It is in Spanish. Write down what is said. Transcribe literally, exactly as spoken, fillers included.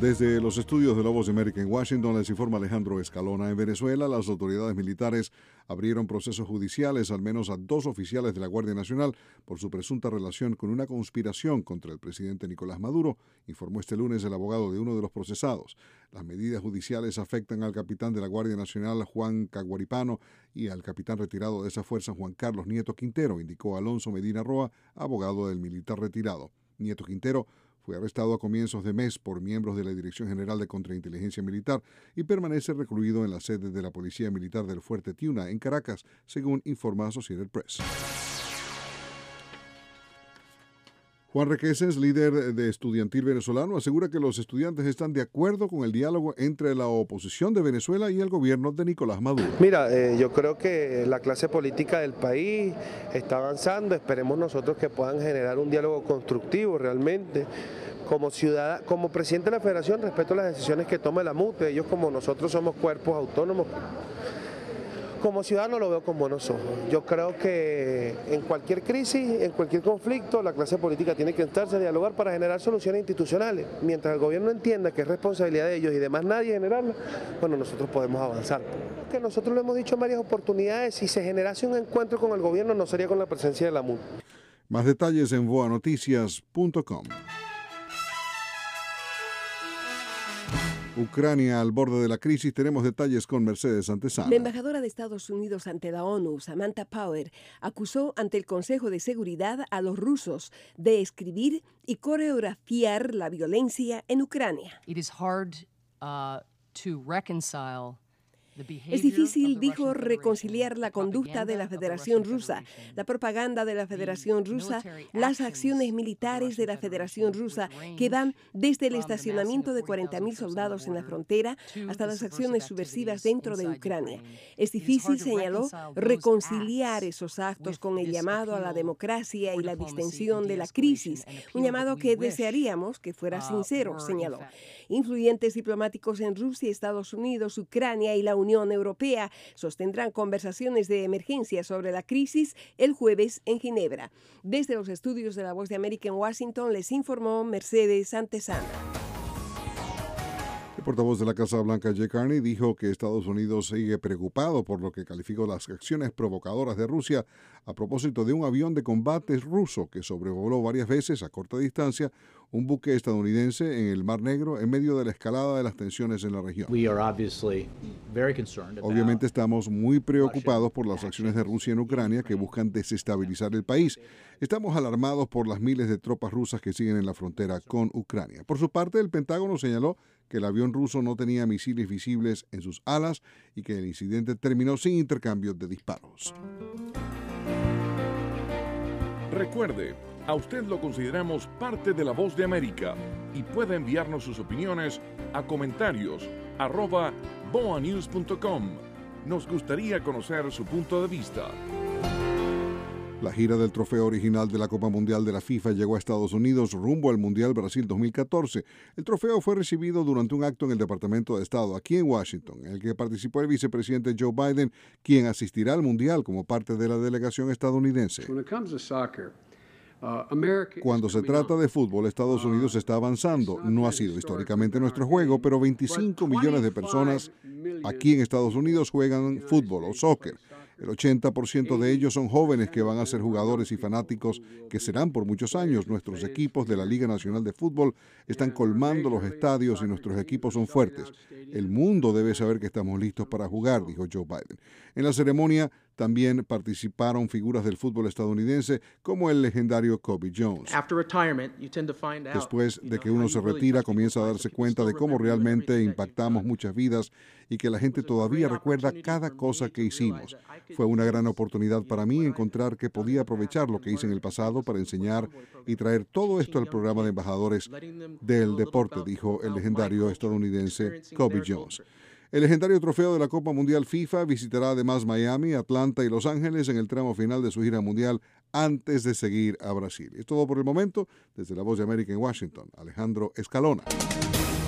Desde los estudios de La Voz de América en Washington les informa Alejandro Escalona. En Venezuela, las autoridades militares abrieron procesos judiciales al menos a dos oficiales de la Guardia Nacional por su presunta relación con una conspiración contra el presidente Nicolás Maduro, informó este lunes el abogado de uno de los procesados. Las medidas judiciales afectan al capitán de la Guardia Nacional, Juan Caguaripano, y al capitán retirado de esa fuerza, Juan Carlos Nieto Quintero, indicó Alonso Medina Roa, abogado del militar retirado. Nieto Quintero fue arrestado a comienzos de mes por miembros de la Dirección General de Contrainteligencia Militar y permanece recluido en la sede de la Policía Militar del Fuerte Tiuna, en Caracas, según informa Associated Press. Juan Requesens, líder de estudiantil venezolano, asegura que los estudiantes están de acuerdo con el diálogo entre la oposición de Venezuela y el gobierno de Nicolás Maduro. Mira, eh, yo creo que la clase política del país está avanzando, esperemos nosotros que puedan generar un diálogo constructivo realmente. Como ciudadano, como presidente de la Federación, respeto las decisiones que tome la M U T, ellos como nosotros somos cuerpos autónomos. Como ciudadano lo veo con buenos ojos. Yo creo que en cualquier crisis, en cualquier conflicto, la clase política tiene que sentarse a dialogar para generar soluciones institucionales. Mientras el gobierno entienda que es responsabilidad de ellos y de más nadie generarla, bueno, nosotros podemos avanzar. Que nosotros lo hemos dicho en varias oportunidades, si se generase un encuentro con el gobierno no sería con la presencia de la M U T. Más detalles en voa noticias punto com. Ucrania al borde de la crisis. Tenemos detalles con Mercedes Antesana. La embajadora de Estados Unidos ante la ONU, Samantha Power, acusó ante el Consejo de Seguridad a los rusos de escribir y coreografiar la violencia en Ucrania. It is hard, uh, to reconcile. Es difícil, dijo, reconciliar la conducta de la Federación Rusa, la propaganda de la Federación Rusa, las acciones militares de la Federación Rusa que van desde el estacionamiento de cuarenta mil soldados en la frontera hasta las acciones subversivas dentro de Ucrania. Es difícil, señaló, reconciliar esos actos con el llamado a la democracia y la distensión de la crisis, un llamado que desearíamos que fuera sincero, señaló. Influyentes diplomáticos en Rusia, Estados Unidos, Ucrania y la Unión Europea sostendrán conversaciones de emergencia sobre la crisis el jueves en Ginebra. Desde los estudios de La Voz de América en Washington les informó Mercedes Antesana. El portavoz de la Casa Blanca, Jay Carney, dijo que Estados Unidos sigue preocupado por lo que calificó las acciones provocadoras de Rusia a propósito de un avión de combate ruso que sobrevoló varias veces a corta distancia un buque estadounidense en el Mar Negro en medio de la escalada de las tensiones en la región. Obviamente estamos muy preocupados por las acciones de Rusia en Ucrania que buscan desestabilizar el país. Estamos alarmados por las miles de tropas rusas que siguen en la frontera con Ucrania. Por su parte, el Pentágono señaló que el avión ruso no tenía misiles visibles en sus alas y que el incidente terminó sin intercambio de disparos. Recuerde, a usted lo consideramos parte de La Voz de América y puede enviarnos sus opiniones a comentarios arroba boa news punto com. Nos gustaría conocer su punto de vista. La gira del trofeo original de la Copa Mundial de la FIFA llegó a Estados Unidos rumbo al Mundial Brasil dos mil catorce. El trofeo fue recibido durante un acto en el Departamento de Estado aquí en Washington, en el que participó el vicepresidente Joe Biden, quien asistirá al Mundial como parte de la delegación estadounidense. Cuando se trata de fútbol, Estados Unidos está avanzando. No ha sido históricamente nuestro juego, pero veinticinco millones de personas aquí en Estados Unidos juegan fútbol o soccer. El ochenta por ciento de ellos son jóvenes que van a ser jugadores y fanáticos que serán por muchos años. Nuestros equipos de la Liga Nacional de Fútbol están colmando los estadios y nuestros equipos son fuertes. El mundo debe saber que estamos listos para jugar, dijo Joe Biden. En la ceremonia también participaron figuras del fútbol estadounidense como el legendario Kobe Jones. Después de que uno se retira, comienza a darse cuenta de cómo realmente impactamos muchas vidas y que la gente todavía recuerda cada cosa que hicimos. Fue una gran oportunidad para mí encontrar que podía aprovechar lo que hice en el pasado para enseñar y traer todo esto al programa de embajadores del deporte, dijo el legendario estadounidense Kobe Jones. El legendario trofeo de la Copa Mundial FIFA visitará además Miami, Atlanta y Los Ángeles en el tramo final de su gira mundial antes de seguir a Brasil. Es todo por el momento. Desde La Voz de América en Washington, Alejandro Escalona.